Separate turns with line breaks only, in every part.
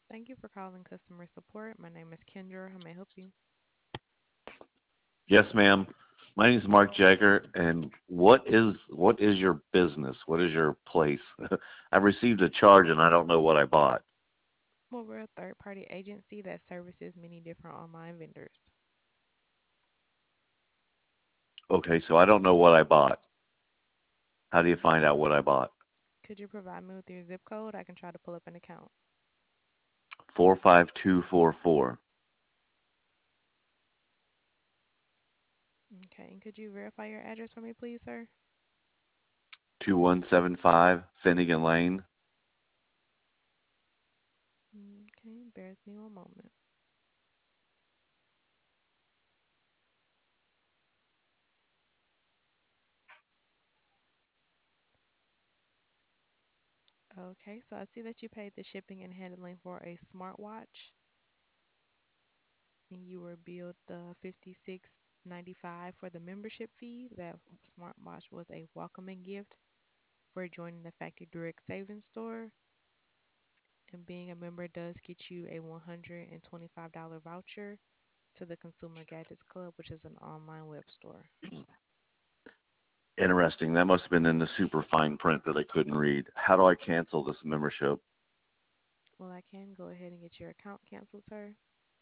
Thank you for calling customer support. My name is Kendra. How may I help you?
Yes, ma'am. My name is Mark Jagger, and what is your business? What is your place? I've received a charge, and I don't know what I bought.
Well, we're a third-party agency that services many different online vendors.
Okay, so I don't know what I bought. How do you find out what I bought?
Could you provide me with your zip code? I can try to pull up an account.
45244.
Okay, and could you verify your address for me, please, sir?
2175 Finnegan Lane.
Okay, bear with me one moment. Okay, so I see that you paid the shipping and handling for a smartwatch, and you were billed the 56.95 for the membership fee. That smartwatch was a welcoming gift for joining the Factory Direct Savings Store. And being a member does get you a $125 voucher to the Consumer Gadgets Club, which is an online web store.
Interesting. That must have been in the super fine print that I couldn't read. How do I cancel this membership?
Well, I can go ahead and get your account canceled, sir.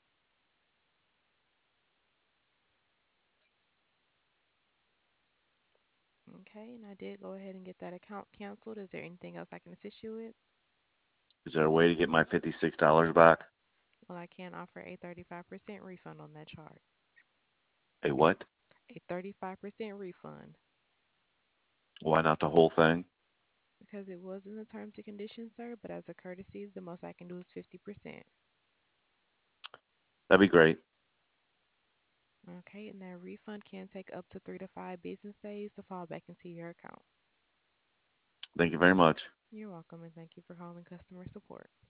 Okay, and I did go ahead and get that account canceled. Is there anything else I can assist you with?
Is there a way to get my $56 back?
Well, I can offer a 35% refund on that charge.
A what?
A 35% refund
Why not the whole thing?
because it was in the terms and conditions, sir, but as a courtesy, the most I can do is 50%.
That'd be great.
Okay, and that refund can take up to 3 to 5 business days to fall back into your account.
Thank you very much.
You're welcome, and thank you for calling customer support.